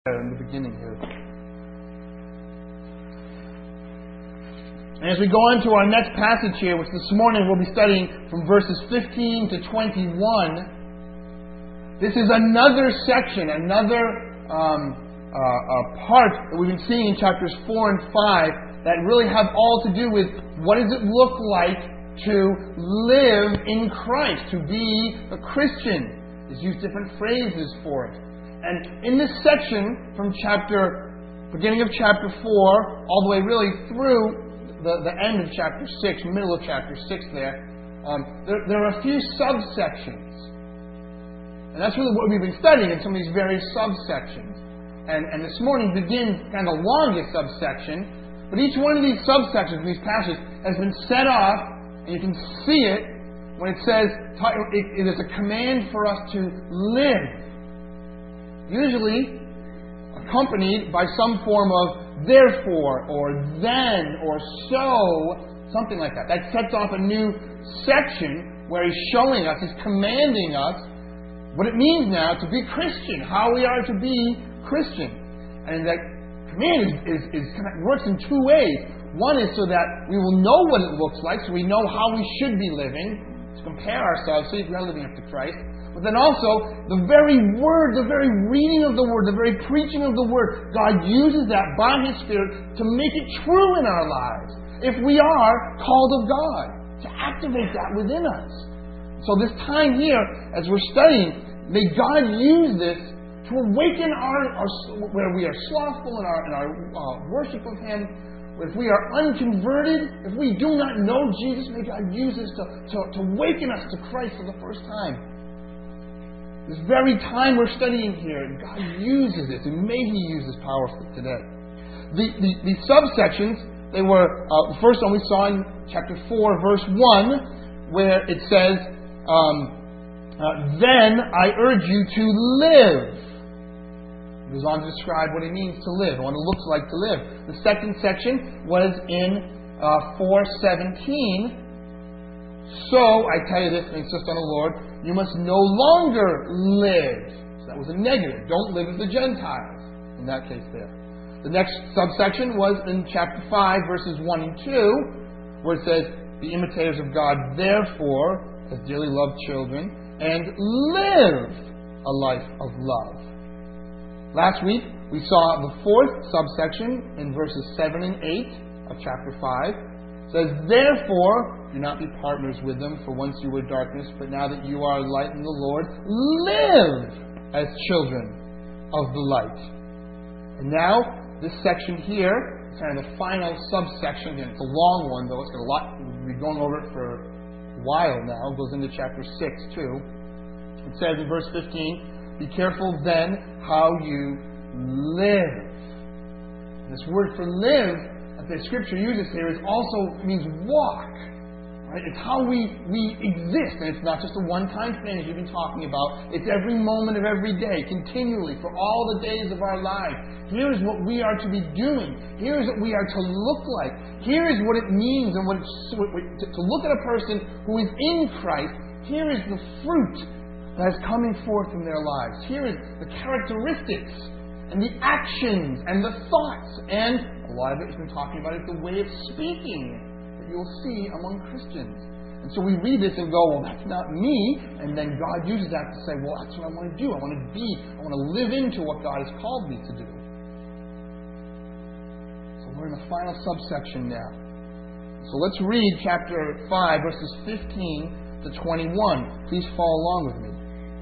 In the beginning here. And as we go on to our next passage here, which this morning we'll be studying from verses 15 to 21, this is another section, another part that we've been seeing in chapters 4 and 5 that really have all to do with what does it look like to live in Christ, to be a Christian. There's used different phrases for it. And in this section, from beginning of chapter 4, all the way really through the end of chapter 6, middle of chapter 6 there are a few subsections. And that's really what we've been studying in some of these various subsections. And this morning begins kind of the longest subsection, but each one of these subsections, these passages, has been set off, and you can see it when it says it is a command for us to live. Usually accompanied by some form of therefore, or then, or so, something like that. That sets off a new section where he's showing us, he's commanding us what it means now to be Christian, how we are to be Christian. And that command works in two ways. One is so that we will know what it looks like, so we know how we should be living, to compare ourselves, see if we are living up to Christ. But then also, the very Word, the very reading of the Word, the very preaching of the Word, God uses that by His Spirit to make it true in our lives. If we are called of God, to activate that within us. So this time here, as we're studying, may God use this to awaken where we are slothful in our worship of Him. If we are unconverted, if we do not know Jesus, may God use this to awaken us to Christ for the first time. This very time we're studying here, God uses it, and may He use this powerfully today. The subsections, they were, the first one we saw in chapter 4, verse 1, where it says, then I urge you to live. It goes on to describe what it means to live, what it looks like to live. The second section was in 4:17. So, I tell you this, and insist on the Lord, you must no longer live. So that was a negative. Don't live as the Gentiles, in that case there. The next subsection was in chapter 5, verses 1 and 2, where it says, be imitators of God, therefore, as dearly loved children, and live a life of love. Last week, we saw the fourth subsection in verses 7 and 8 of chapter 5. It says, therefore, do not be partners with them, for once you were darkness, but now that you are light in the Lord, live as children of the light. And now, this section here is kind of the final subsection. Again, it's a long one, though. It's got a lot. We'll be going over it for a while now. It goes into chapter 6, too. It says in verse 15, be careful then how you live. And this word for live that the Scripture uses here also means walk. Right? It's how we exist. And it's not just a one-time thing, as you've been talking about. It's every moment of every day, continually, for all the days of our lives. Here is what we are to be doing. Here is what we are to look like. Here is what it means and to look at a person who is in Christ. Here is the fruit that is coming forth in their lives. Here is the characteristics and the actions and the thoughts. And a lot of it has been talking about is the way of speaking that you'll see among Christians. And so we read this and go, well, that's not me. And then God uses that to say, well, that's what I want to do. I want to live into what God has called me to do. So we're in the final subsection now. So let's read chapter 5, verses 15 to 21. Please follow along with me.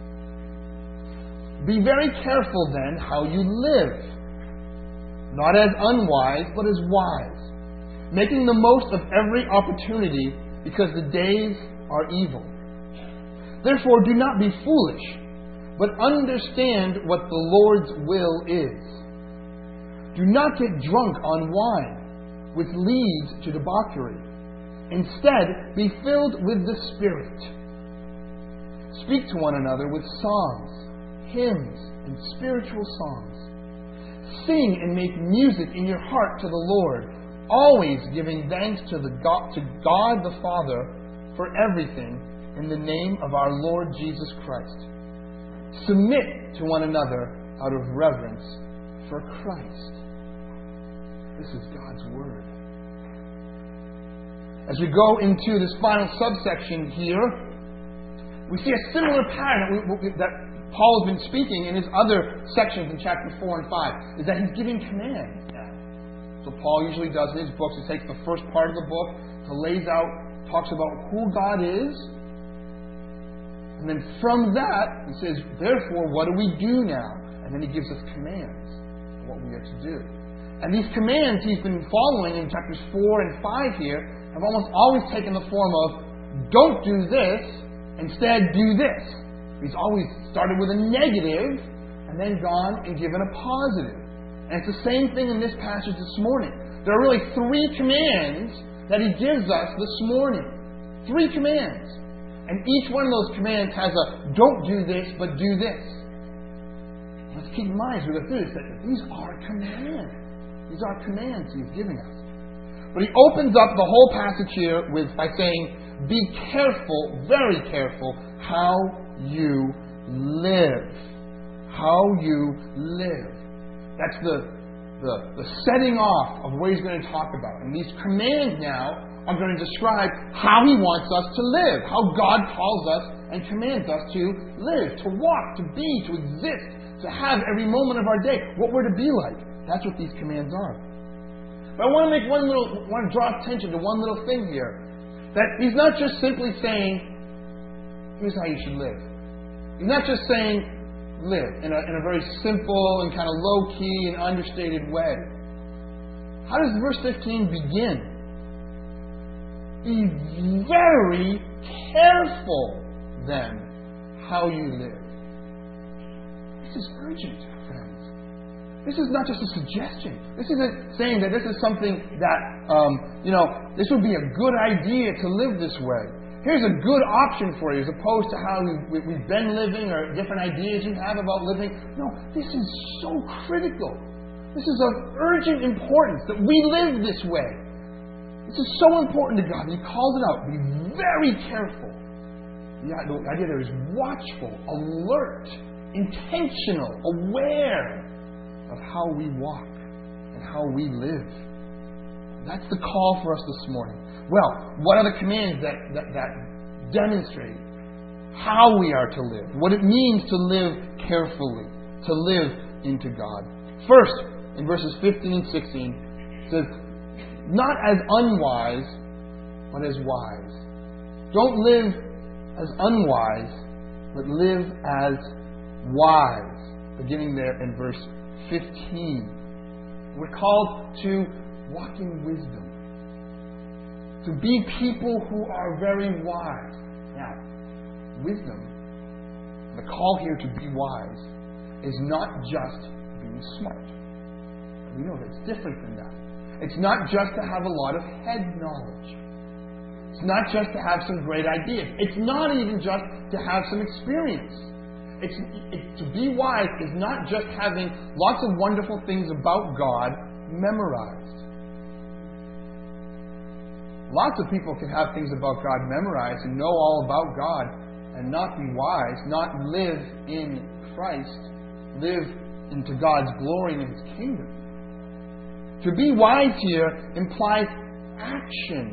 Be very careful then how you live, not as unwise, but as wise, making the most of every opportunity, because the days are evil. Therefore, do not be foolish, but understand what the Lord's will is. Do not get drunk on wine, which leads to debauchery. Instead, be filled with the Spirit. Speak to one another with songs, hymns, and spiritual songs. Sing and make music in your heart to the Lord, always giving thanks to God the Father for everything in the name of our Lord Jesus Christ. Submit to one another out of reverence for Christ. This is God's Word. As we go into this final subsection here, we see a similar pattern that Paul has been speaking in his other sections in chapter 4 and 5, is that he's giving commands now. So Paul usually does in his books, he takes the first part of the book, talks about who God is, and then from that, he says, therefore, what do we do now? And then he gives us commands of what we are to do. And these commands he's been following in chapters 4 and 5 here have almost always taken the form of, don't do this, instead do this. He's always started with a negative and then gone and given a positive. And it's the same thing in this passage this morning. There are really 3 commands that he gives us this morning. 3 commands. And each one of those commands has a don't do this, but do this. Let's keep in mind as we go through this that these are commands. These are commands he's giving us. But he opens up the whole passage here by saying, be careful, very careful, how you live. How you live. That's the setting off of what he's going to talk about. And these commands now are going to describe how he wants us to live, how God calls us and commands us to live, to walk, to be, to exist, to have every moment of our day, what we're to be like. That's what these commands are. But I want to draw attention to one little thing here. That he's not just simply saying, here's how you should live. He's not just saying, live in a very simple and kind of low-key and understated way. How does verse 15 begin? Be very careful, then, how you live. This is urgent, friends. This is not just a suggestion. This isn't saying that this is something that, this would be a good idea to live this way. Here's a good option for you as opposed to how we've been living or different ideas you have about living. No, this is so critical. This is of urgent importance that we live this way. This is so important to God. He calls it out. Be very careful. The idea there is watchful, alert, intentional, aware of how we walk and how we live. That's the call for us this morning. Well, what are the commands that demonstrate how we are to live? What it means to live carefully, to live into God. First, in verses 15 and 16, it says, not as unwise, but as wise. Don't live as unwise, but live as wise. Beginning there in verse 15. We're called to walk in wisdom. To be people who are very wise. Now, wisdom, the call here to be wise, is not just being smart. We know that it's different than that. It's not just to have a lot of head knowledge. It's not just to have some great ideas. It's not even just to have some experience. To be wise is not just having lots of wonderful things about God memorized. Lots of people can have things about God memorized and know all about God and not be wise, not live in Christ, live into God's glory and His kingdom. To be wise here implies action.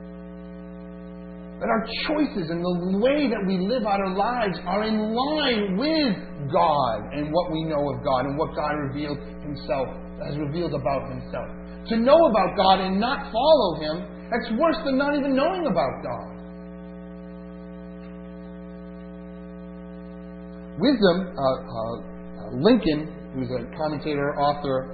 That our choices and the way that we live out our lives are in line with God and what we know of God and what God revealed Himself, has revealed about Himself. To know about God and not follow Him, that's worse than not even knowing about God. Wisdom, Lincoln, who's a commentator, author,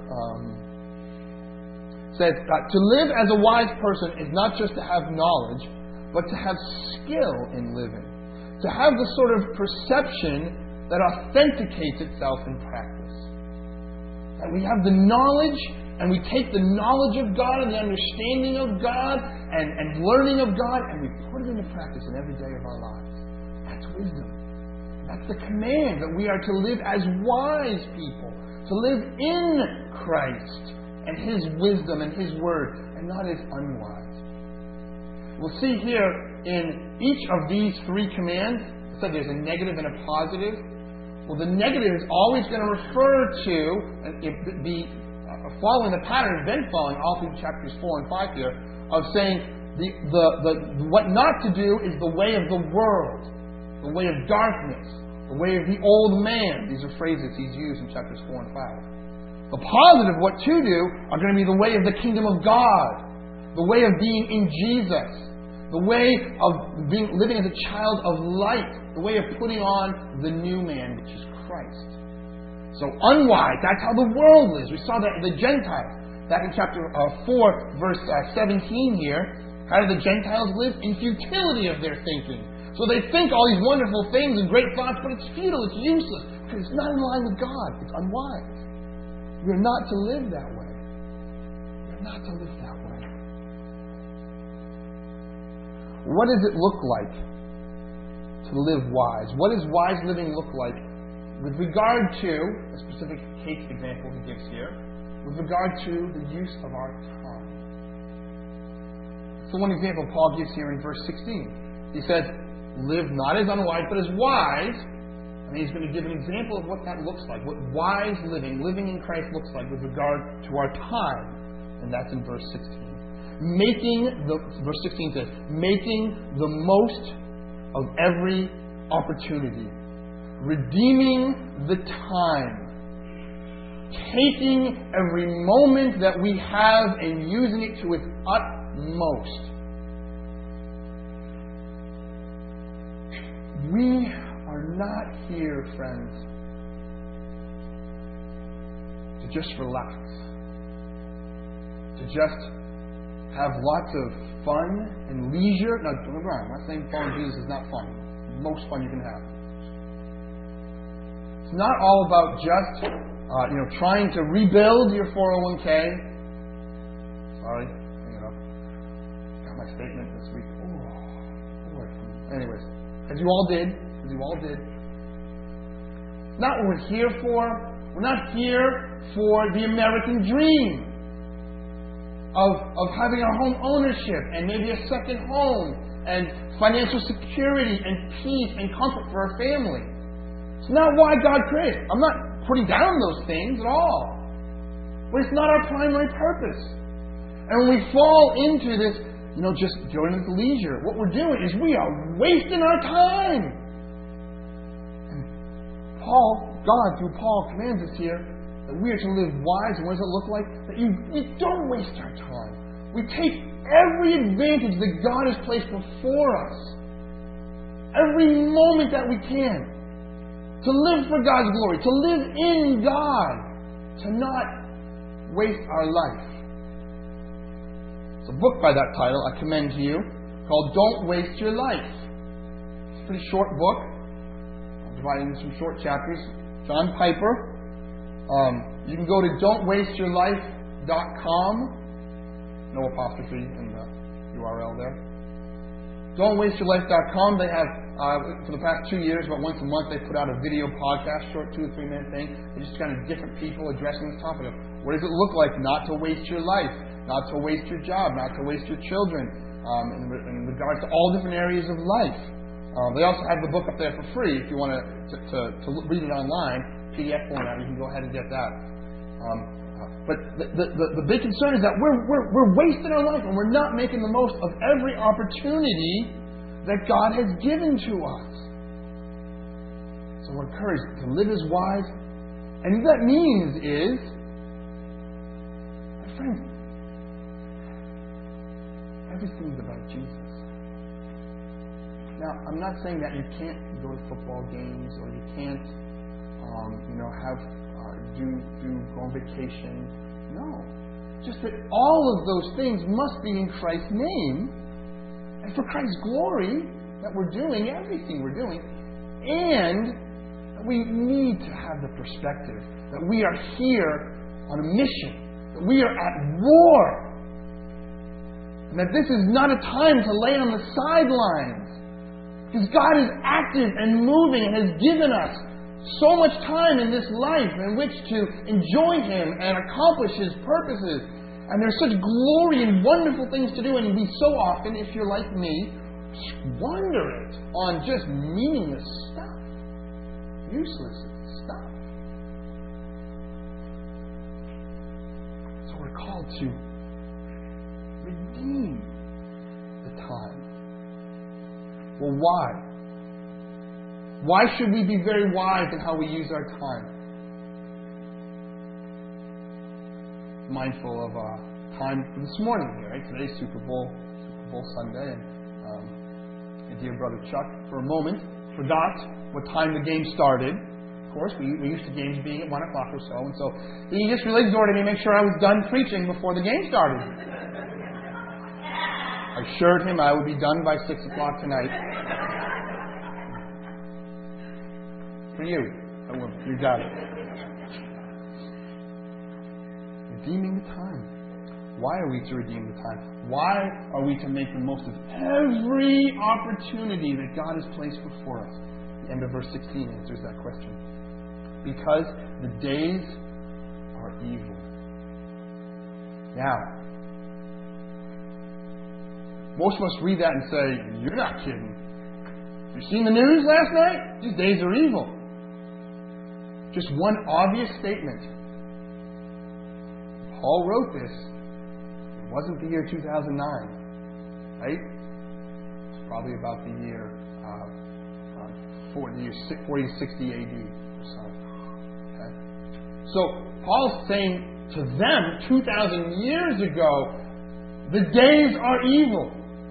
says that to live as a wise person is not just to have knowledge, but to have skill in living. To have the sort of perception that authenticates itself in practice. That we have the knowledge, and we take the knowledge of God and the understanding of God and learning of God, and we put it into practice in every day of our lives. That's wisdom. That's the command that we are to live as wise people. To live in Christ and His wisdom and His word, and not as unwise. We'll see here in each of these 3 commands, so there's a negative and a positive. Well, the negative is always going to refer to, following the pattern, has been following all through chapters 4 and 5 here, of saying what not to do is the way of the world, the way of darkness, the way of the old man. These are phrases he's used in chapters 4 and 5. The positive, what to do, are going to be the way of the kingdom of God, the way of being in Jesus, the way of living as a child of light, the way of putting on the new man, which is Christ. So unwise, that's how the world lives. We saw that in the Gentiles. Back in chapter 4, verse 17 here, how do the Gentiles live? In futility of their thinking. So they think all these wonderful things and great thoughts, but it's futile, it's useless, because it's not in line with God. It's unwise. We're not to live that way. We're not to live that way. What does it look like to live wise? What does wise living look like with regard to, a specific case example he gives here, with regard to the use of our tongue? So one example Paul gives here in verse 16. He says, live not as unwise, but as wise. And he's going to give an example of what that looks like, what wise living in Christ looks like with regard to our time. And that's in verse 16. Verse 16 says, making the most of every opportunity, redeeming the time, taking every moment that we have and using it to its utmost. We are not here, friends, to just relax, to just have lots of fun and leisure. Now, don't get me wrong, I'm not saying following Jesus is not fun. Most fun you can have. It's not all about just trying to rebuild your 401k. Sorry, got my statement this week. Oh, boy. Anyways, as you all did. It's not what we're here for. We're not here for the American dream of having our home ownership and maybe a second home and financial security and peace and comfort for our family. It's not why God created. I'm not putting down those things at all. But it's not our primary purpose. And when we fall into this, just going into leisure, what we're doing is we are wasting our time. And God through Paul commands us here that we are to live wise. And what does it look like? That we don't waste our time. We take every advantage that God has placed before us. Every moment that we can. To live for God's glory. To live in God. To not waste our life. It's a book by that title I commend to you called Don't Waste Your Life. It's a pretty short book. I'll divide it into some short chapters. John Piper. You can go to don'twasteyourlife.com. No apostrophe in the URL there. Don'twasteyourlife.com. They have, for the past 2 years, about once a month, they put out a video podcast, short 2 or 3 minute thing. They're just kind of different people addressing this topic of what does it look like not to waste your life, not to waste your job, not to waste your children, in regards to all different areas of life. They also have the book up there for free if you want to read it online. PDF format, you can go ahead and get that. But the big concern is that we're wasting our life and we're not making the most of every opportunity that God has given to us. So we're encouraged to live as wise. And what that means is, my friends, everything's about Jesus. Now, I'm not saying that you can't go to football games or you can't go on vacation. No. Just that all of those things must be in Christ's name and for Christ's glory that we're doing everything we're doing. And we need to have the perspective that we are here on a mission, that we are at war, and that this is not a time to lay on the sidelines. Because God is active and moving and has given us so much time in this life in which to enjoy Him and accomplish His purposes. And there's such glory and wonderful things to do. And we so often, if you're like me, squander it on just meaningless stuff. Useless stop. So we're called to redeem the time. Well, why? Why should we be very wise in how we use our time? Mindful of time this morning here, right? Today's Super Bowl Sunday, and my dear brother Chuck, for a moment, forgot what time the game started. Of course, we used to games being at 1 o'clock or so, and so he just really exhorted me to make sure I was done preaching before the game started. I assured him I would be done by 6 o'clock tonight. For you, you got it. Redeeming the time. Why are we to redeem the time? Why are we to make the most of every opportunity that God has placed before us? The end of verse 16 answers that question. Because the days are evil. Now, most of us read that and say, you're not kidding. You seen the news last night? These days are evil. Just one obvious statement. Paul wrote this. It wasn't the year 2009, right? It's probably about the year 40 to 60 AD or so. Okay? So Paul's saying to them 2,000 years ago, the days are evil.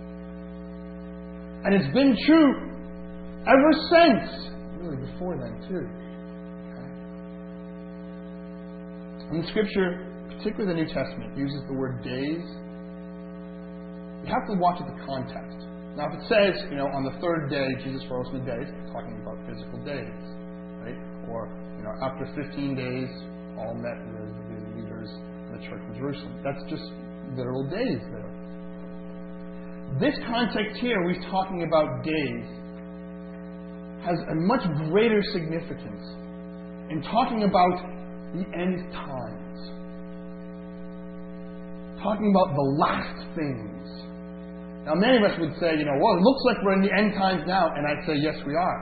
And it's been true ever since. Really before then too. Okay? In Scripture, particularly the New Testament, uses the word days. You have to watch at the context. Now, if it says, on the third day Jesus rose from the dead, it's talking about physical days, right? Or, after 15 days, Paul met with the leaders in the church in Jerusalem. That's just literal days there. This context here, we're talking about days, has a much greater significance in talking about the end times. Talking about the last things. Now, many of us would say, well, it looks like we're in the end times now. And I'd say, yes, we are.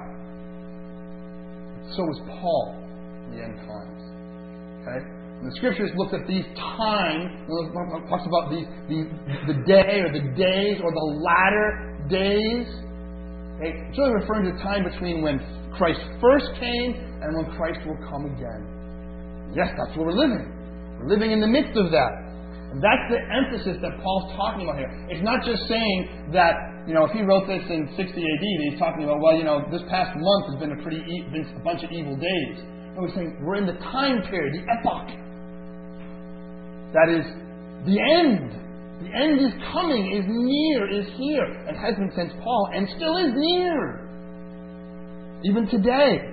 So is Paul in the end times. Okay? And the Scriptures look at these times, talks about the day or the days or the latter days. Okay? It's really referring to the time between when Christ first came and when Christ will come again. Yes, that's where we're living. We're living in the midst of that. And that's the emphasis that Paul's talking about here. It's not just saying that, if he wrote this in 60 AD, that he's talking about, this past month has been been a bunch of evil days. No, he's saying we're in the time period, the epoch. That is the end. The end is coming, is near, is here, and has been since Paul, and still is near. Even today.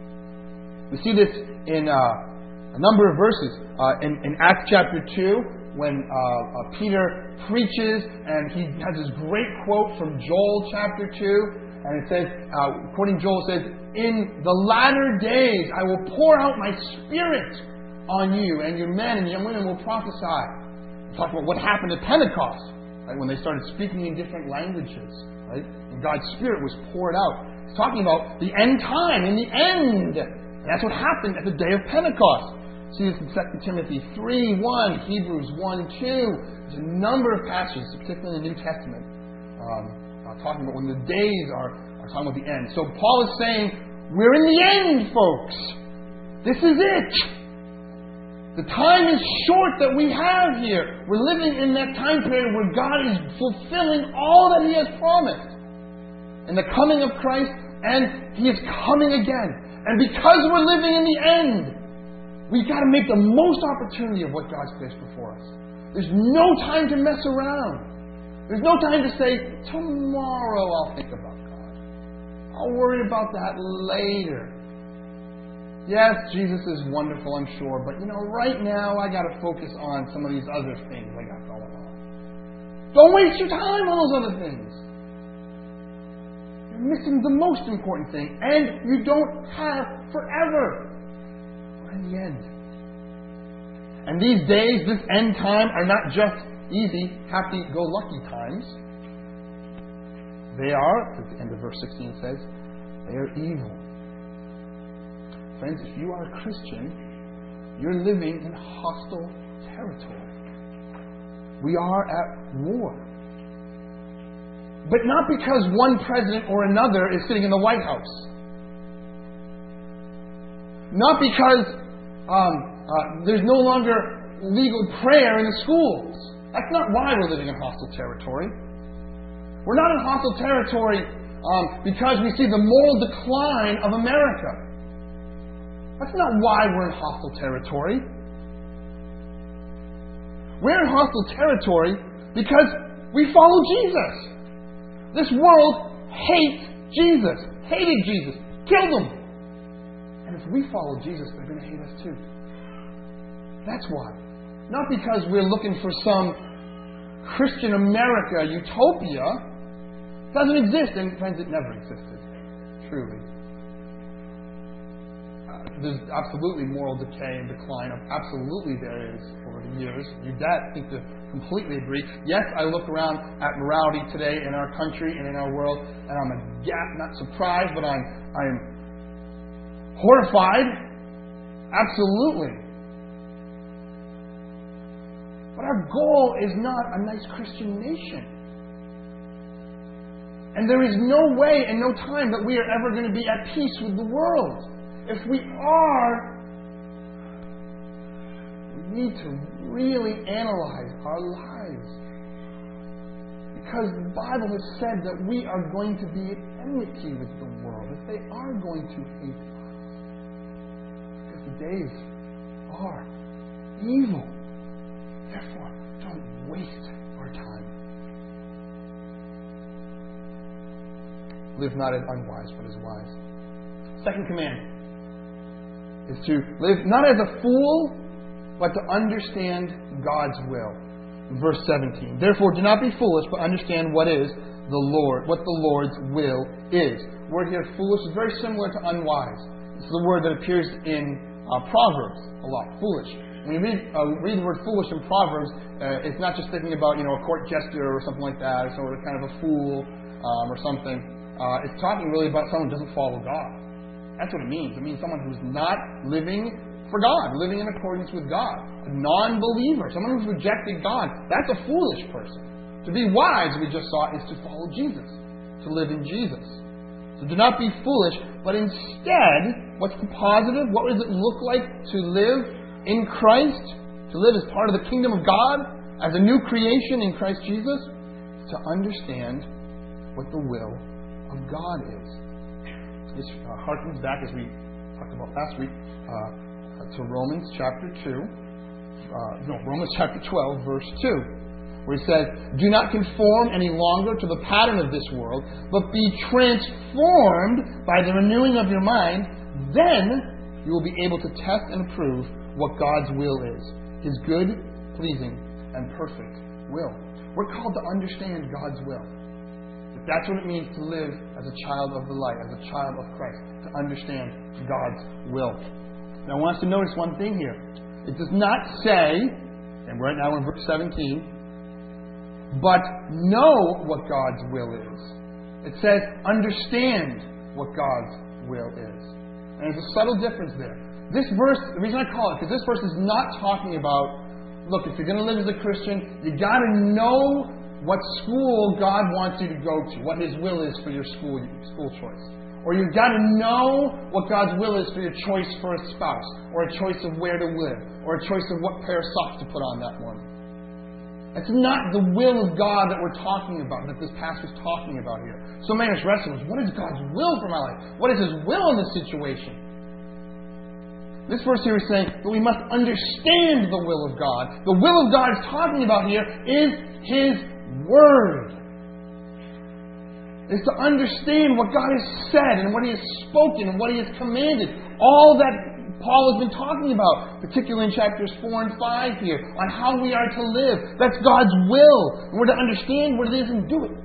We see this in a number of verses. In Acts chapter 2, when Peter preaches, and he has this great quote from Joel chapter 2, and it says, quoting Joel, it says, "In the latter days I will pour out my Spirit on you, and your men and young women will prophesy." We talk about what happened at Pentecost, right, when they started speaking in different languages, right? And God's Spirit was poured out. It's talking about the end time, in the end. And that's what happened at the day of Pentecost. See this in 2 Timothy 3:1, Hebrews 1:2. There's a number of passages, particularly in the New Testament, talking about when the days are talking about the end. So Paul is saying, we're in the end, folks. This is it. The time is short that we have here. We're living in that time period where God is fulfilling all that He has promised. And the coming of Christ, and He is coming again. And because we're living in the end, we've got to make the most opportunity of what God's placed before us. There's no time to mess around. There's no time to say, tomorrow I'll think about God. I'll worry about that later. Yes, Jesus is wonderful, I'm sure, but right now I got to focus on some of these other things I got going on. Don't waste your time on those other things. You're missing the most important thing, and you don't have forever. In the end. And these days, this end time, are not just easy, happy-go-lucky times. They are, at the end of verse 16 says, they are evil. Friends, if you are a Christian, you're living in hostile territory. We are at war. But not because one president or another is sitting in the White House. Not because there's no longer legal prayer in the schools. That's not why we're living in hostile territory. We're not in hostile territory because we see the moral decline of America. That's not why we're in hostile territory. We're in hostile territory because we follow Jesus. This world hates Jesus, hated Jesus, killed him. And if we follow Jesus, they're going to hate us too. That's why. Not because we're looking for some Christian America utopia. It doesn't exist. And friends, it never existed. Truly. There's absolutely moral decay and decline. Absolutely there is over the years. You bet. I think to completely agree. Yes, I look around at morality today in our country and in our world, and I'm not surprised, but I'm horrified. Absolutely. But our goal is not a nice Christian nation. And there is no way and no time that we are ever going to be at peace with the world. If we are, we need to really analyze our lives. Because the Bible has said that we are going to be at enmity with the world, that they are going to hate us. Because the days are evil. Therefore, don't waste our time. Live not as unwise, but as wise. Second command is to live not as a fool, but to understand God's will. Verse 17. Therefore, do not be foolish, but understand what the Lord's will is. The word here, foolish, is very similar to unwise. This is a word that appears in Proverbs a lot. Foolish. When you read the word foolish in Proverbs, it's not just thinking about a court jester or something like that, or sort of kind of a fool or something. It's talking really about someone who doesn't follow God. That's what it means. It means someone who's not living for God, living in accordance with God. A non-believer, someone who's rejected God. That's a foolish person. To be wise, we just saw, is to follow Jesus, to live in Jesus. So do not be foolish, but instead, what's the positive? What does it look like to live in Christ? To live as part of the kingdom of God, as a new creation in Christ Jesus? To understand what the will of God is. This harkens back, as we talked about last week, to Romans chapter 12, verse 2, where he says, do not conform any longer to the pattern of this world, but be transformed by the renewing of your mind. Then you will be able to test and approve what God's will is, His good, pleasing, and perfect will. We're called to understand God's will. That's what it means to live as a child of the light, as a child of Christ, to understand God's will. Now I want us to notice one thing here. It does not say, and right now we're in verse 17, but know what God's will is. It says, understand what God's will is. And there's a subtle difference there. This verse, the reason I call it, because this verse is not talking about, look, if you're going to live as a Christian, you got to know what school God wants you to go to, what His will is for your school choice. Or you've got to know what God's will is for your choice for a spouse, or a choice of where to live, or a choice of what pair of socks to put on that morning. It's not the will of God that we're talking about, that this pastor's talking about here. So many of us wrestle with, what is God's will for my life? What is His will in this situation? This verse here is saying that we must understand the will of God. The will of God is talking about here is His Word. Is to understand what God has said and what He has spoken and what He has commanded. All that Paul has been talking about, particularly in chapters 4 and 5 here, on how we are to live. That's God's will. And we're to understand what it is and do it.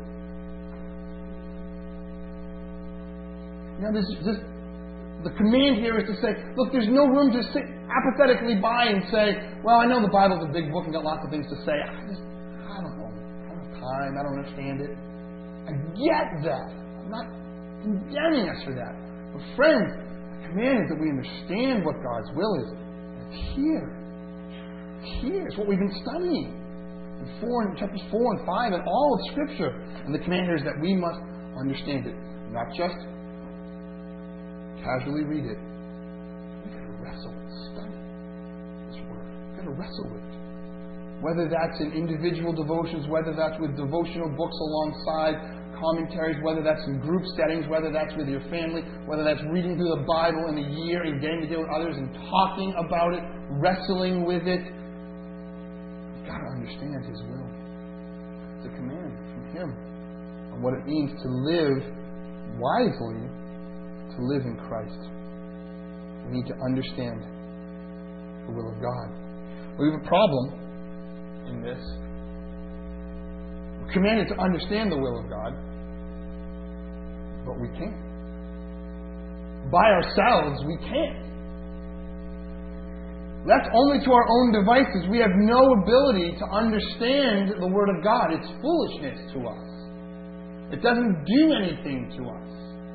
The command here is to say, look, there's no room to sit apathetically by and say, well, I know the Bible's a big book and got lots of things to say. I don't know. I don't understand it. I get that. I'm not condemning us for that. But friends, The command is that we understand what God's will is. It's here. It's here. It's what we've been studying in chapters 4 and 5 and all of Scripture. And the command here is that we must understand it. Not just casually read it. We've got to wrestle and study this Word. We've got to wrestle with it. Whether that's in individual devotions, whether that's with devotional books alongside commentaries, whether that's in group settings, whether that's with your family, whether that's reading through the Bible in a year and getting together with others and talking about it, wrestling with it. You've got to understand His will. It's a command from Him on what it means to live wisely, to live in Christ. We need to understand the will of God. We have a problem in this. We're commanded to understand the will of God, but we can't. By ourselves, we can't. Left only to our own devices, we have no ability to understand the Word of God. It's foolishness to us. It doesn't do anything to us.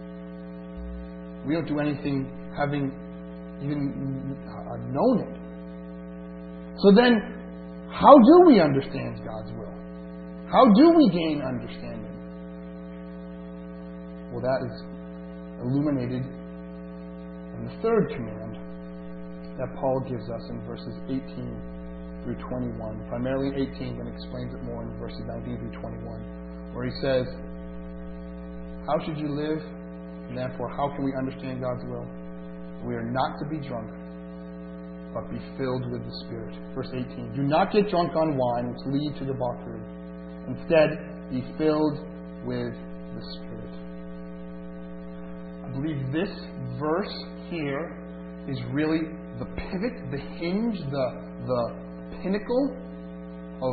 We don't do anything having even known it. So then, how do we understand God's will? How do we gain understanding? Well, that is illuminated in the third command that Paul gives us in verses 18 through 21. Primarily 18, then explains it more in verses 19 through 21, where he says, how should you live? And therefore, how can we understand God's will? We are not to be drunk, but be filled with the Spirit. Verse 18, do not get drunk on wine, which lead to debauchery. Instead, be filled with the Spirit. I believe this verse here is really the pivot, the hinge, the pinnacle of,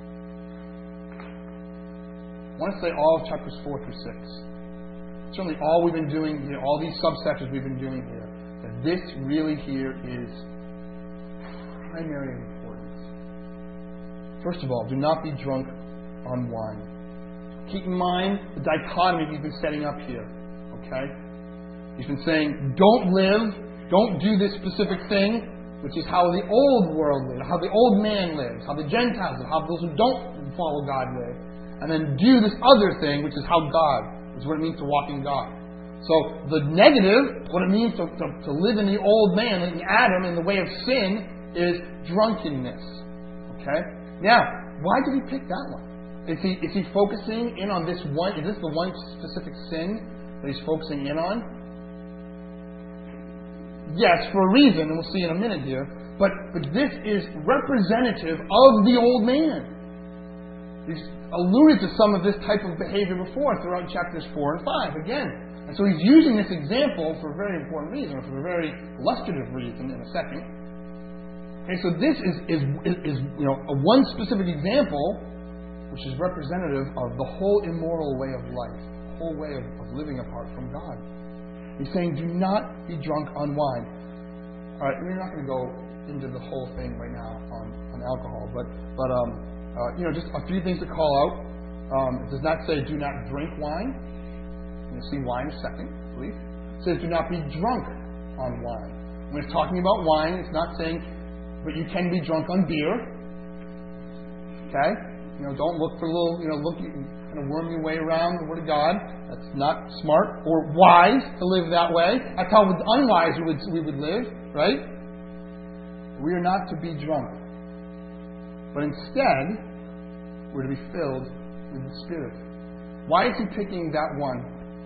I want to say, all of chapters 4 through 6. Certainly all we've been doing here, all these subsections we've been doing here, that this really here is primary importance. First of all, do not be drunk on wine. Keep in mind the dichotomy he's been setting up here. Okay? He's been saying, don't do this specific thing, which is how the old world lives, how the old man lives, how the Gentiles live, how those who don't follow God live. And then do this other thing, which is how God, which is what it means to walk in God. So the negative, what it means to live in the old man, in Adam, in the way of sin, is drunkenness. Okay? Now, why did he pick that one? Is he focusing in on this one? Is this the one specific sin that he's focusing in on? Yes, for a reason, and we'll see in a minute here. But this is representative of the old man. He's alluded to some of this type of behavior before throughout chapters 4 and 5 again. And so he's using this example for a very important reason, or for a very illustrative reason in a second. Okay, so this is a one specific example which is representative of the whole immoral way of life, the whole way of living apart from God. He's saying, do not be drunk on wine. All right, we're not going to go into the whole thing right now on alcohol, but just a few things to call out. It does not say do not drink wine. You'll see wine in a second, I believe. It says do not be drunk on wine. When it's talking about wine, it's not saying, but you can be drunk on beer. Okay? Don't look for a little, kind of worm your way around the Word of God. That's not smart or wise to live that way. That's how unwise we would live, right? We are not to be drunk. But instead, we're to be filled with the Spirit. Why is he picking that one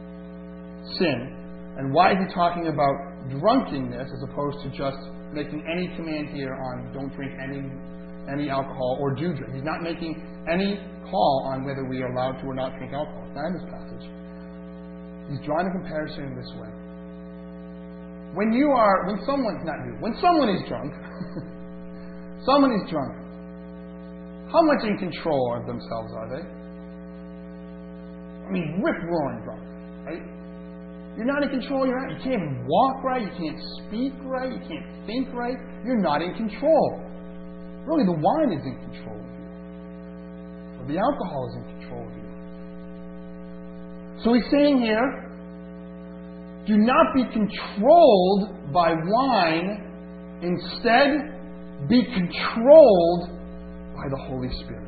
sin? And why is he talking about drunkenness as opposed to just making any command here on don't drink any alcohol or do drink? He's not making any call on whether we are allowed to or not drink alcohol. It's not in this passage. He's drawing a comparison in this way. When someone is drunk, how much in control of themselves are they? I mean, rip-roaring drunk, right? You're not in control. You can't even walk right. You can't speak right. You can't think right. You're not in control. Really, the wine is in control of you. Or the alcohol is in control of you. So he's saying here, Do not be controlled by wine. Instead, be controlled by the Holy Spirit.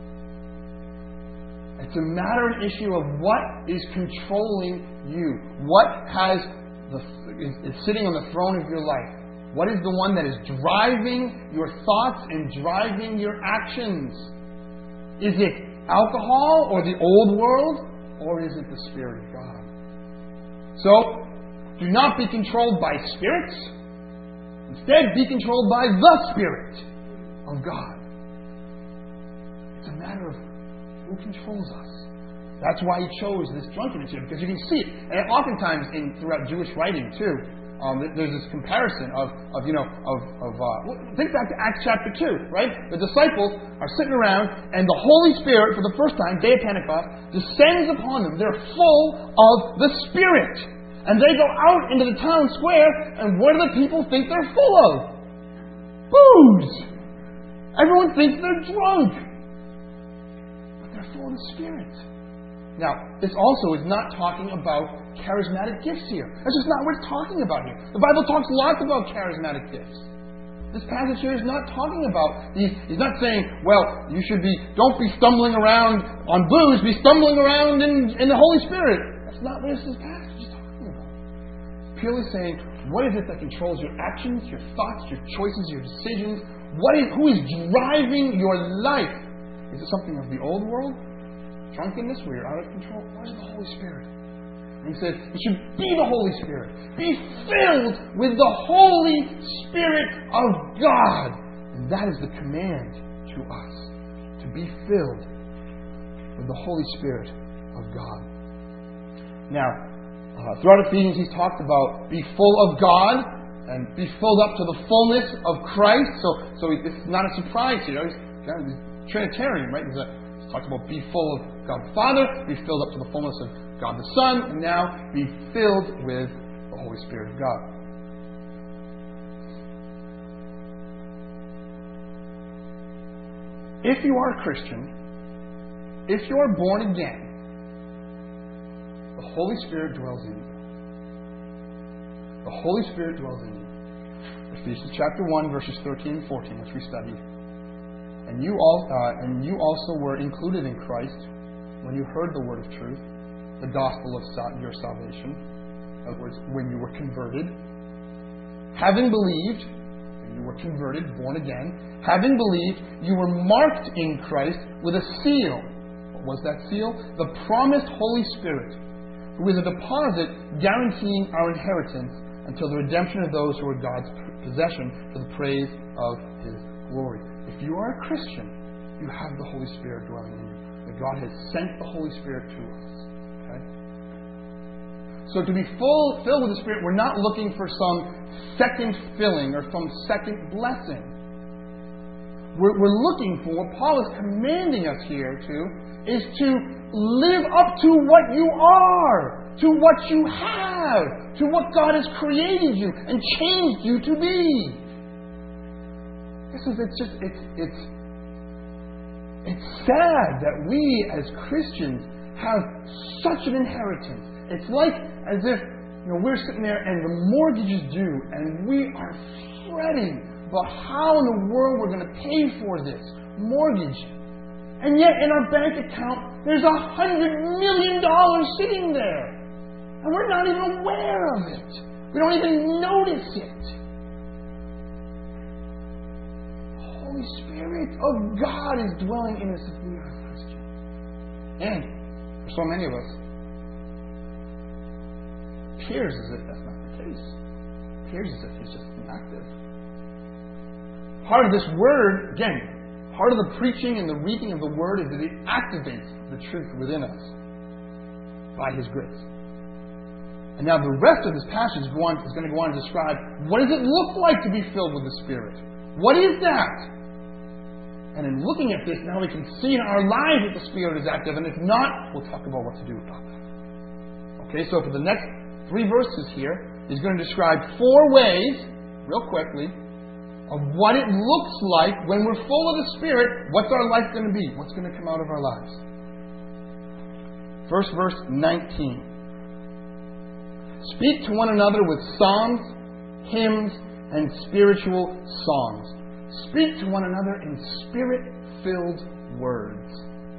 It's a matter and issue of what is controlling you. What is sitting on the throne of your life. What is the one that is driving your thoughts and driving your actions? Is it alcohol or the old world? Or is it the Spirit of God? So, do not be controlled by spirits. Instead, be controlled by the Spirit of God. It's a matter of who controls us. That's why he chose this drunkenness here, because you can see it. And oftentimes throughout Jewish writing too, there's this comparison think back to Acts chapter 2, right? The disciples are sitting around, and the Holy Spirit, for the first time, day of Pentecost, descends upon them. They're full of the Spirit. And they go out into the town square, and what do the people think they're full of? Booze! Everyone thinks they're drunk. But they're full of the Spirit. Now, this also is not talking about charismatic gifts here. That's just not what it's talking about here. The Bible talks lots about charismatic gifts. This passage here is not talking about these. He's not saying, well, don't be stumbling around on booze, be stumbling around in the Holy Spirit. That's not what this passage is talking about. It's purely saying, what is it that controls your actions, your thoughts, your choices, your decisions? Who is driving your life? Is it something of the old world? Drunkenness, where you're out of control? Or is it the Holy Spirit? And he says, it should be the Holy Spirit. Be filled with the Holy Spirit of God. And that is the command to us. To be filled with the Holy Spirit of God. Now, throughout Ephesians, he's talked about be full of God and be filled up to the fullness of Christ. So it's not a surprise here. He's Trinitarian, right? He's talked about be full of God the Father, be filled up to the fullness of God the Son, and now be filled with the Holy Spirit of God. If you are a Christian, if you are born again, the Holy Spirit dwells in you. The Holy Spirit dwells in you. Ephesians chapter 1, verses 13 and 14, which we studied. And you also were included in Christ when you heard the word of truth, the gospel of your salvation. In other words, when you were converted. Having believed, when you were converted, born again, having believed, you were marked in Christ with a seal. What was that seal? The promised Holy Spirit, who is a deposit guaranteeing our inheritance until the redemption of those who are God's possession to the praise of His glory. If you are a Christian, you have the Holy Spirit dwelling in you. That God has sent the Holy Spirit to us. Okay? So to be filled with the Spirit, we're not looking for some second filling or some second blessing. We're looking for, what Paul is commanding us here to, is to live up to what you are, to what you have, to what God has created you and changed you to be. It's sad that we as Christians have such an inheritance. It's like as if we're sitting there and the mortgage is due and we are fretting about how in the world we're going to pay for this mortgage. And yet in our bank account there's $100 million sitting there. And we're not even aware of it. We don't even notice it. The Holy Spirit of God is dwelling in us if we are Christians. And for so many of us, it appears as if that's not the case. It appears as if He's just inactive. Part of this Word, again, part of the preaching and the reading of the Word is that it activates the truth within us by His grace. And now the rest of this passage is going to go on to describe what does it look like to be filled with the Spirit? What is that? And in looking at this, now we can see in our lives that the Spirit is active. And if not, we'll talk about what to do about that. Okay, so for the next 3 verses here, he's going to describe 4 ways, real quickly, of what it looks like when we're full of the Spirit. What's our life going to be? What's going to come out of our lives? First verse 19. Speak to one another with psalms, hymns, and spiritual songs. Speak to one another in Spirit-filled words.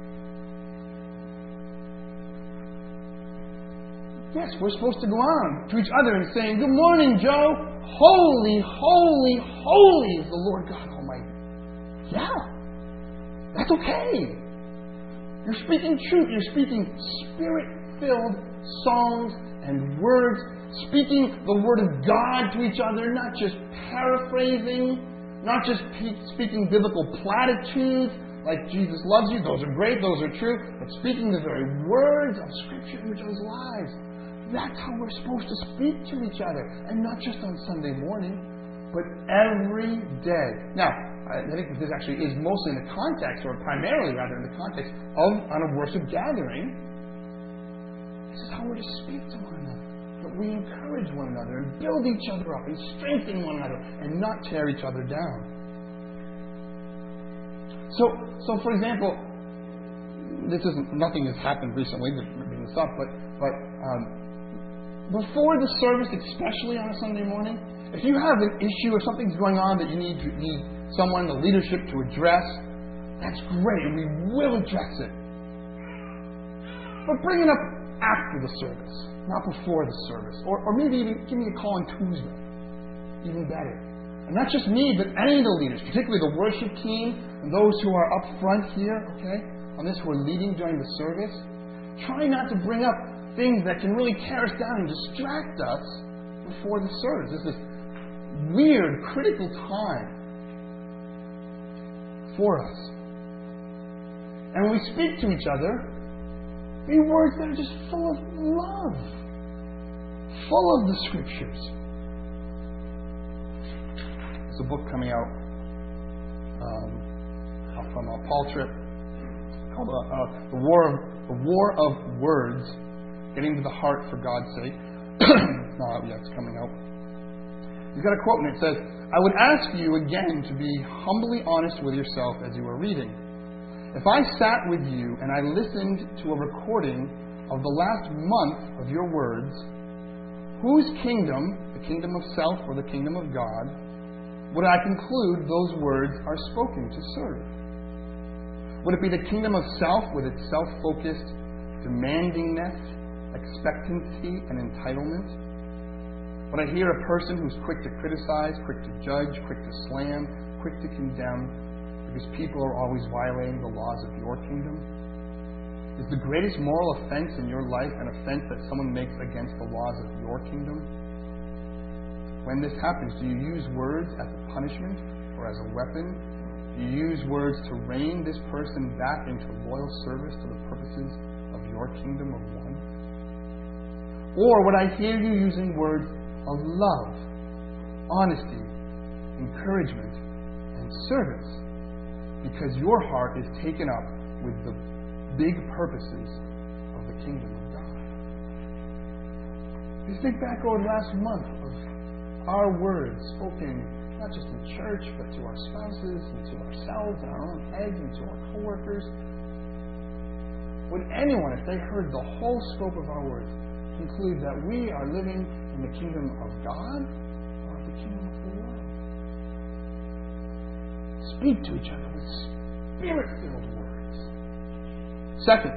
Yes, we're supposed to go on to each other and saying, "Good morning, Joe. Holy, holy, holy is the Lord God Almighty." Yeah, that's okay. You're speaking truth. You're speaking Spirit-filled songs and words, speaking the Word of God to each other, not just paraphrasing, not just speaking biblical platitudes like Jesus loves you. Those are great. Those are true. But speaking the very words of Scripture in each other's lives. That's how we're supposed to speak to each other. And not just on Sunday morning, but every day. Now, I think this actually is mostly in the context, or primarily rather in the context of on a worship gathering. This is how we're to speak to one another. That we encourage one another and build each other up and strengthen one another and not tear each other down. So for example, nothing has happened recently to bring this up, but before the service, especially on a Sunday morning, if you have an issue or something's going on that you need someone, the leadership, to address, that's great, and we will address it. But bring it up after the service, not before the service. Or maybe even give me a call on Tuesday. Even better. And not just me, but any of the leaders, particularly the worship team and those who are up front here, okay, on this, who are leading during the service. Try not to bring up things that can really tear us down and distract us before the service. This is weird, critical time for us. And when we speak to each other, be words that are just full of love, full of the Scriptures. There's a book coming out from Paul Tripp called The War of Words, Getting to the Heart for God's Sake. It's not out yet, it's coming out. He's got a quote, and it says, "I would ask you again to be humbly honest with yourself as you are reading. If I sat with you and I listened to a recording of the last month of your words, whose kingdom, the kingdom of self or the kingdom of God, would I conclude those words are spoken to serve? Would it be the kingdom of self with its self-focused demandingness, expectancy, and entitlement? Would I hear a person who's quick to criticize, quick to judge, quick to slam, quick to condemn, because people are always violating the laws of your kingdom? Is the greatest moral offense in your life an offense that someone makes against the laws of your kingdom? When this happens, do you use words as a punishment or as a weapon? Do you use words to rein this person back into loyal service to the purposes of your kingdom of one? Or would I hear you using words of love, honesty, encouragement, and service, because your heart is taken up with the big purposes of the kingdom of God?" Just think back over the last month of our words spoken, not just in church, but to our spouses, and to ourselves, and our own heads, and to our coworkers. Would anyone, if they heard the whole scope of our words, conclude that we are living in the kingdom of God or the kingdom of the world? Speak to each other with Spirit-filled words. Second,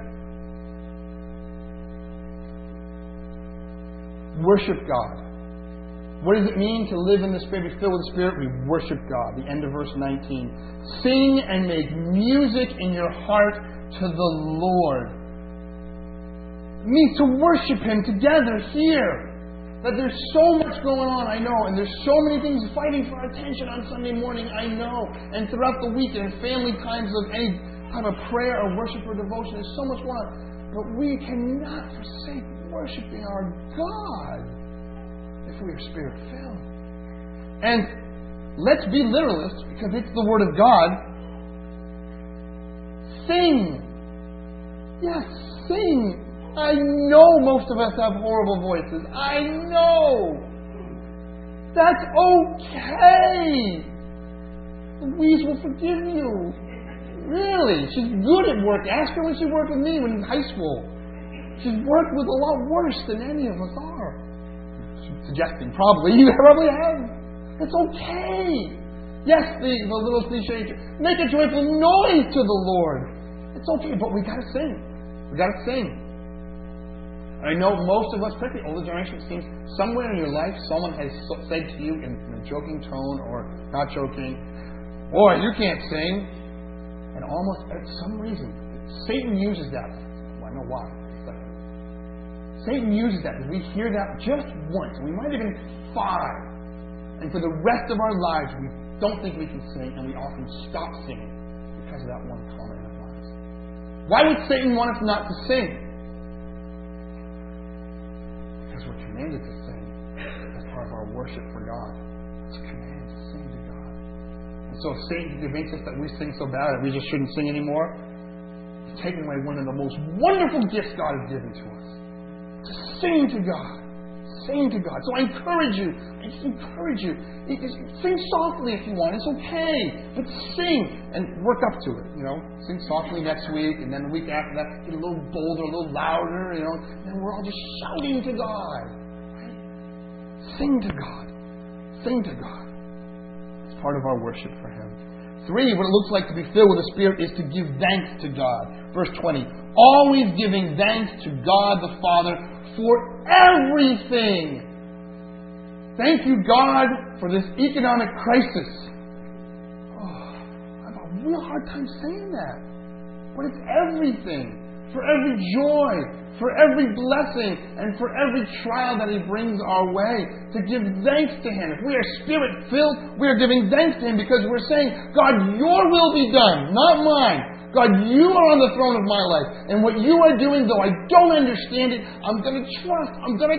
worship God. What does it mean to live in the Spirit, be filled with the Spirit? We worship God. The end of verse 19. Sing and make music in your heart to the Lord. It means to worship Him together here. That there's so much going on, I know, and there's so many things fighting for our attention on Sunday morning, I know, and throughout the week and family times of any kind of prayer or worship or devotion, there's so much going on. But we cannot forsake worshiping our God if we are Spirit-filled. And let's be literalists, because it's the Word of God. Sing. Yes, sing. I know most of us have horrible voices. I know. That's okay. Louise will forgive you. Really. She's good at work. Ask her when she worked with me when in high school. She's worked with a lot worse than any of us are. suggesting, probably, you probably have. It's okay. Yes, the little cliche, make a joyful noise to the Lord. It's okay, but we got to sing. We got to sing. I know most of us, particularly older generation, it seems somewhere in your life someone has said to you in a joking tone or not joking, boy, you can't sing. And almost for some reason, Satan uses that. Well, I know why. But Satan uses that. We hear that just once. We might have been 5. And for the rest of our lives, we don't think we can sing, and we often stop singing because of that one comment in our lives. Why would Satan want us not to sing? Because we're commanded to sing as part of our worship for God. It's commanded to sing to God. And so if Satan can convince us that we sing so bad that we just shouldn't sing anymore, he's taking away one of the most wonderful gifts God has given to us. To sing to God. Sing to God. So I encourage you. Sing softly if you want. It's okay. But sing and work up to it. Sing softly next week, and then the week after that, get a little bolder, a little louder. And we're all just shouting to God. Right? Sing to God. Sing to God. It's part of our worship for Him. 3, what it looks like to be filled with the Spirit is to give thanks to God. Verse 20. Always giving thanks to God the Father for everything. Thank you, God, for this economic crisis. I have a real hard time saying that. But it's everything. For every joy, for every blessing, and for every trial that He brings our way. To give thanks to Him. If we are Spirit-filled, we are giving thanks to Him because we're saying, God, Your will be done, not mine. God, You are on the throne of my life. And what You are doing, though I don't understand it, I'm going to trust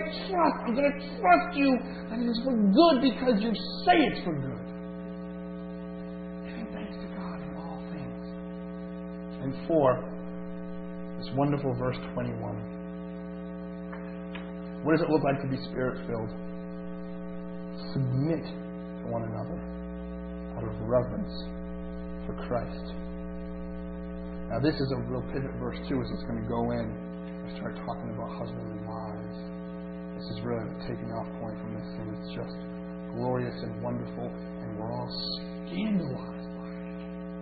You that it is for good because You say it's for good. Giving thanks to God in all things. And 4, this wonderful verse 21. What does it look like to be Spirit-filled? Submit to one another out of reverence for Christ. Now this is a real pivot verse too, as it's going to go in and start talking about husbands and wives. This is really the taking off point from this thing. It's just glorious and wonderful, and we're all scandalized by it.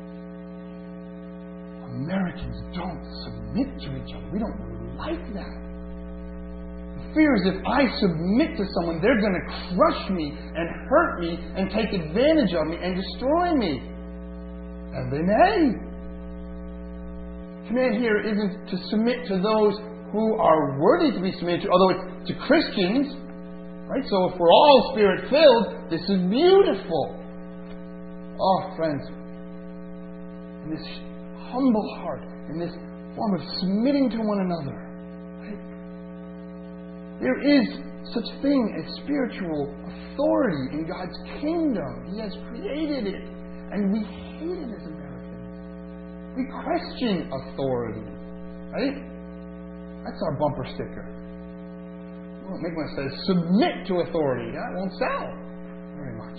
Americans don't submit to each other. We don't like that. The fear is if I submit to someone, they're going to crush me and hurt me and take advantage of me and destroy me. And they may. The command here isn't to submit to those who are worthy to be submitted to, although it's to Christians. Right? So if we're all Spirit-filled, this is beautiful. Oh, friends, in this humble heart, in this form of submitting to one another, right? There is such thing as spiritual authority in God's kingdom. He has created it, and we hate it as Americans. We question authority, right? That's our bumper sticker. We won't make one that says, submit to authority. That won't sell very much.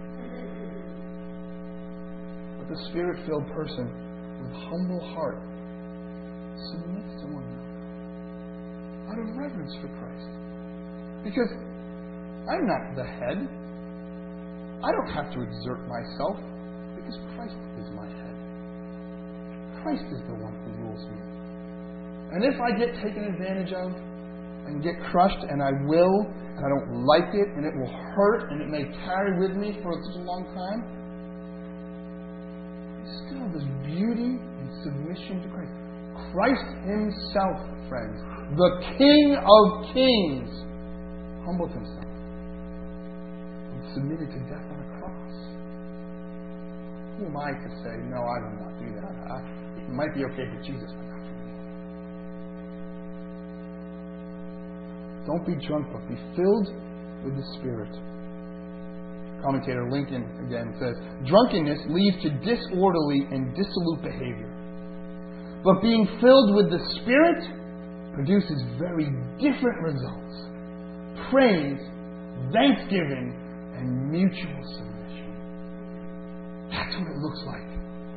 But the Spirit-filled person with humble heart submits to one another out of reverence for Christ. Because I'm not the head. I don't have to exert myself because Christ is my head. Christ is the one who rules me. And if I get taken advantage of and get crushed, and I will, and I don't like it, and it will hurt, and it may carry with me for such a long time, still there's beauty in submission to Christ. Christ Himself, friends, the King of Kings, humbled Himself and submitted to death on a cross. Who am I to say, no, I will not do that? It might be okay for Jesus, but not for me. Don't be drunk, but be filled with the Spirit. Commentator Lincoln again says, drunkenness leads to disorderly and dissolute behavior. But being filled with the Spirit produces very different results. Praise, thanksgiving, and mutual submission. That's what it looks like.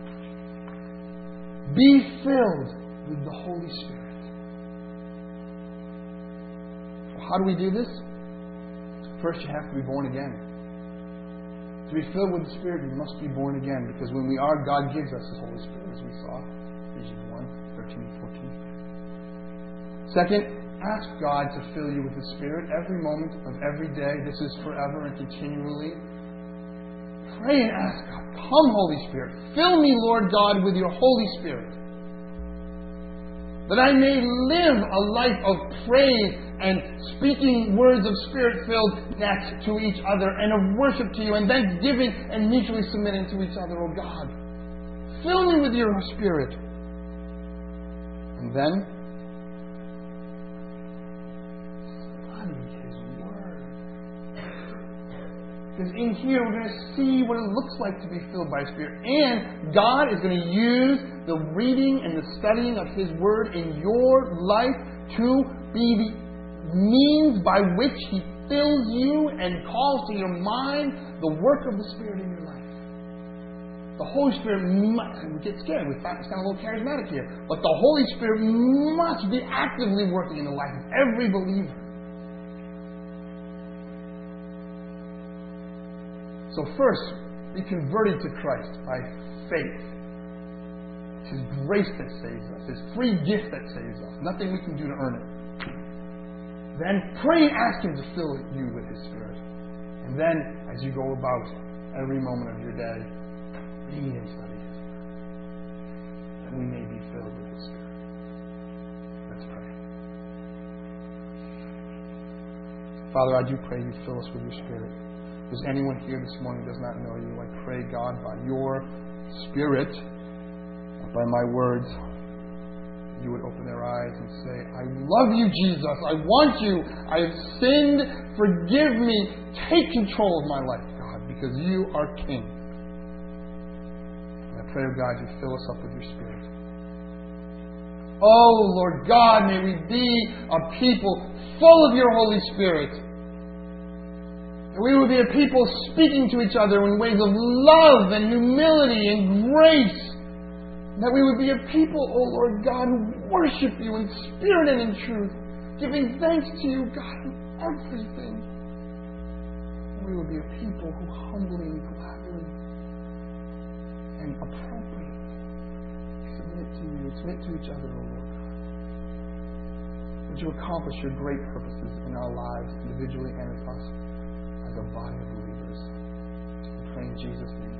Be filled with the Holy Spirit. So how do we do this? First, you have to be born again. To be filled with the Spirit, you must be born again. Because when we are, God gives us His Holy Spirit, as we saw. Ephesians 1:13 and 14. Second, ask God to fill you with His Spirit every moment of every day. This is forever and continually. Pray and ask God, come Holy Spirit, fill me, Lord God, with your Holy Spirit. That I may live a life of praise and speaking words of Spirit-filled to each other and of worship to you and thanksgiving and mutually submitting to each other, oh God. Fill me with your Spirit. And then, study His Word. Because in here we're going to see what it looks like to be filled by Spirit. And God is going to use the reading and the studying of His Word in your life to be the means by which He fills you and calls to your mind the work of the Spirit in your life. The Holy Spirit must, and we get scared, we sound a little charismatic here, but the Holy Spirit must be actively working in the life of every believer. So first, be converted to Christ by faith. It's His grace that saves us. His free gift that saves us. Nothing we can do to earn it. Then pray and ask Him to fill you with His Spirit. And then, as you go about every moment of your day, read and study His Word. That we may be filled with His Spirit. Let's pray. Father, I do pray you fill us with your Spirit. If there's anyone here this morning who does not know you, I pray, God, by your Spirit, by my words, you would open their eyes and say, I love you, Jesus. I want you. I have sinned. Forgive me. Take control of my life, God, because you are King. And I pray, oh God, you fill us up with your Spirit. Oh, Lord God, may we be a people full of your Holy Spirit. And we will be a people speaking to each other in ways of love and humility and grace. That we would be a people, oh Lord God, who worship you in spirit and in truth, giving thanks to you, God, in everything. And we will be a people who humbly and gladly and appropriately submit to you, submit to each other, oh Lord God. Would you accomplish your great purposes in our lives, individually and as us, as a body of believers. We pray in Jesus' name.